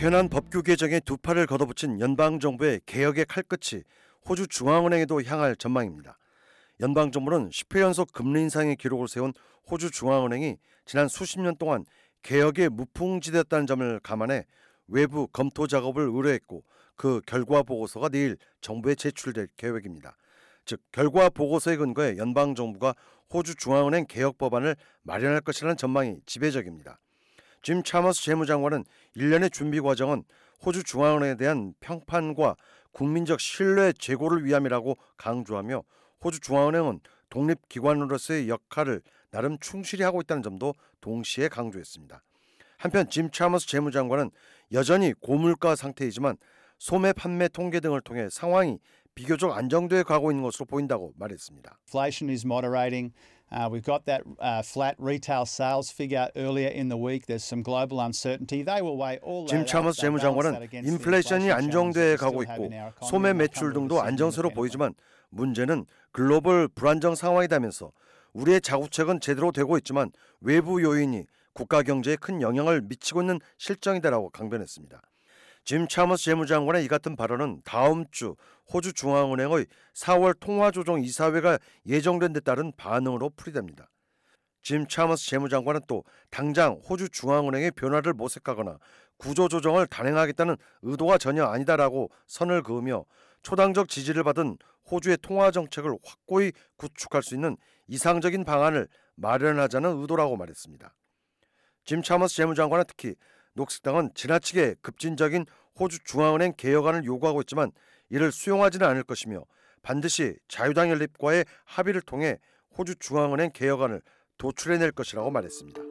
막연한 법규 개정에 두 팔을 걷어붙인 연방정부의 개혁의 칼끝이 호주 중앙은행에도 향할 전망입니다. 연방정부는 10회 연속 금리 인상의 기록을 세운 호주 중앙은행이 지난 수십 년 동안 개혁에 무풍지대였다는 점을 감안해 외부 검토 작업을 의뢰했고 그 결과 보고서가 내일 정부에 제출될 계획입니다. 즉 결과 보고서에 근거해 연방정부가 호주 중앙은행 개혁 법안을 마련할 것이라는 전망이 지배적입니다. 짐 차머스 재무장관은 일련의 준비 과정은 호주 중앙은행에 대한 평판과 국민적 신뢰 제고를 위함이라고 강조하며 호주 중앙은행은 독립기관으로서의 역할을 나름 충실히 하고 있다는 점도 동시에 강조했습니다. 한편 짐 차머스 재무장관은 여전히 고물가 상태이지만 소매 판매 통계 등을 통해 상황이 비교적 안정돼 가고 있는 것으로 보인다고 말했습니다. Inflation is moderating. We've got that flat retail sales figure earlier in the week. There's some global uncertainty. They will weigh all that. 짐 차머스 재무장관은 인플레이션이 안정돼 가고 있고 소매 매출 등도 안정세로 보이지만 문제는 글로벌 불안정 상황이다면서 우리의 자구책은 제대로 되고 있지만 외부 요인이 국가 경제에 큰 영향을 미치고 있는 실정이다라고 강변했습니다. 짐 차머스 재무장관의 이 같은 발언은 다음 주 호주 중앙은행의 4월 통화조정 이사회가 예정된 데 따른 반응으로 풀이됩니다. 짐 차머스 재무장관은 또 당장 호주 중앙은행의 변화를 모색하거나 구조조정을 단행하겠다는 의도가 전혀 아니다라고 선을 그으며 초당적 지지를 받은 호주의 통화정책을 확고히 구축할 수 있는 이상적인 방안을 마련하자는 의도라고 말했습니다. 짐 차머스 재무장관은 특히 녹색당은 지나치게 급진적인 호주 중앙은행 개혁안을 요구하고 있지만 이를 수용하지는 않을 것이며 반드시 자유당 연립과의 합의를 통해 호주 중앙은행 개혁안을 도출해낼 것이라고 말했습니다.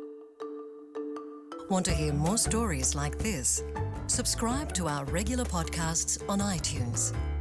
Want to hear more stories like this? Subscribe to our regular podcasts on iTunes.